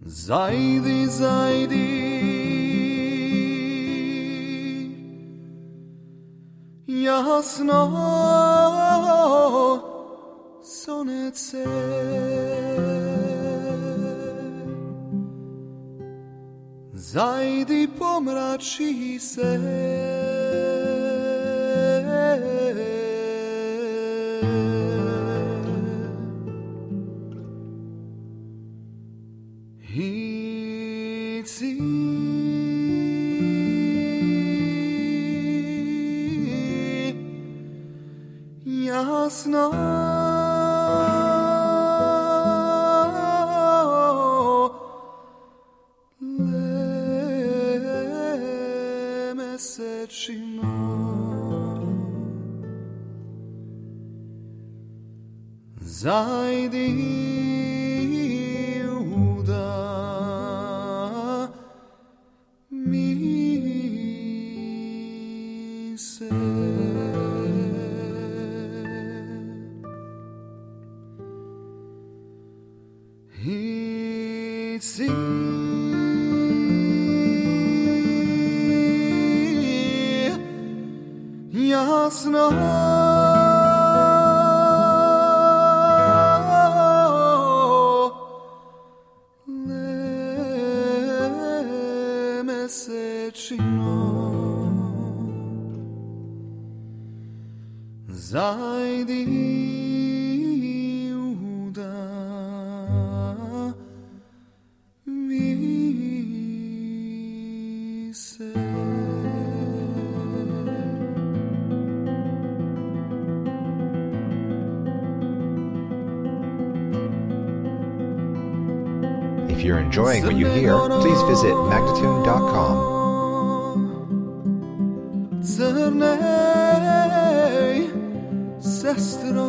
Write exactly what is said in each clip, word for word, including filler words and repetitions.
Zajdi, zajdi, jasno sonce, zajdi, pomrači se, Hici jasno le mesečino, zajdi Hici jasno le mesečino, zajdi If you're enjoying what you hear, please visit magnatune dot com. Crnej sestro,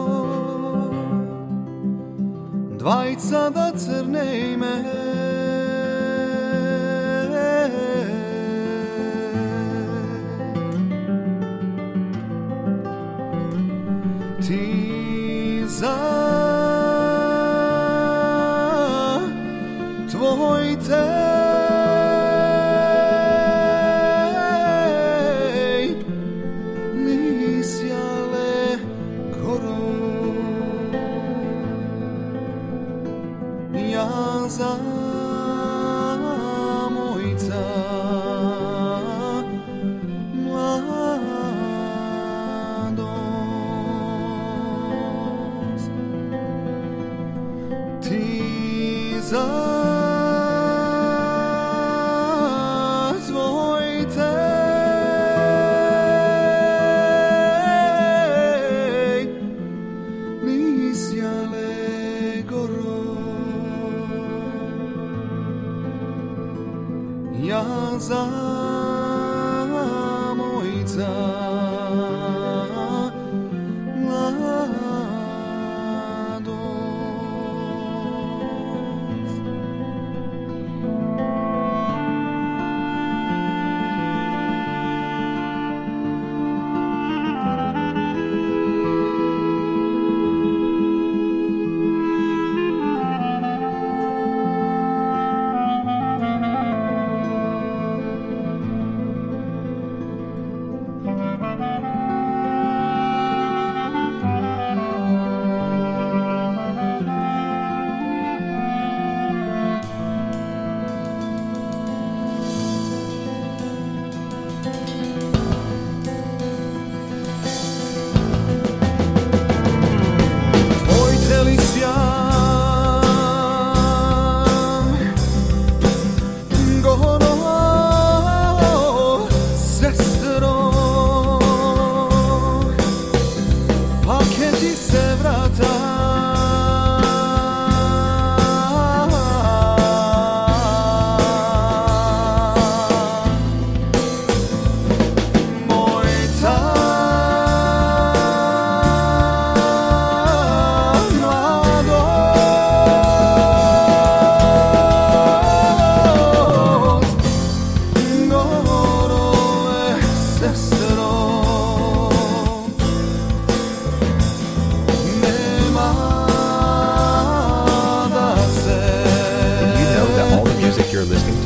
dvajca da crnejme, ti za tvoj tej nisjale goro, ja za mojca mladost, ti za ja za mojca mladost.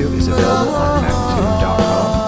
too is available on magnitude dot com.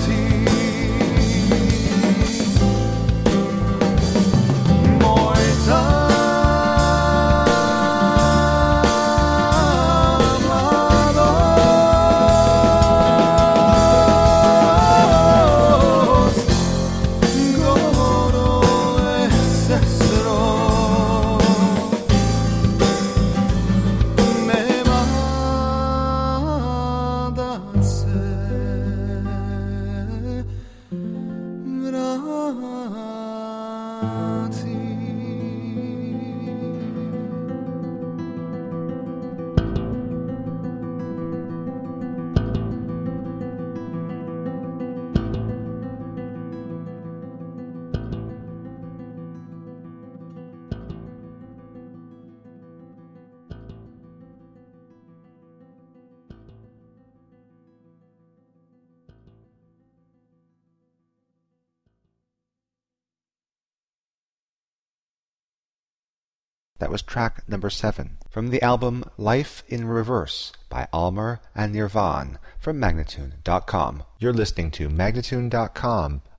That was track number seven from the album Life in Reverse by Almer and Nirvan from magnitude dot com. You're listening to magnitude dot com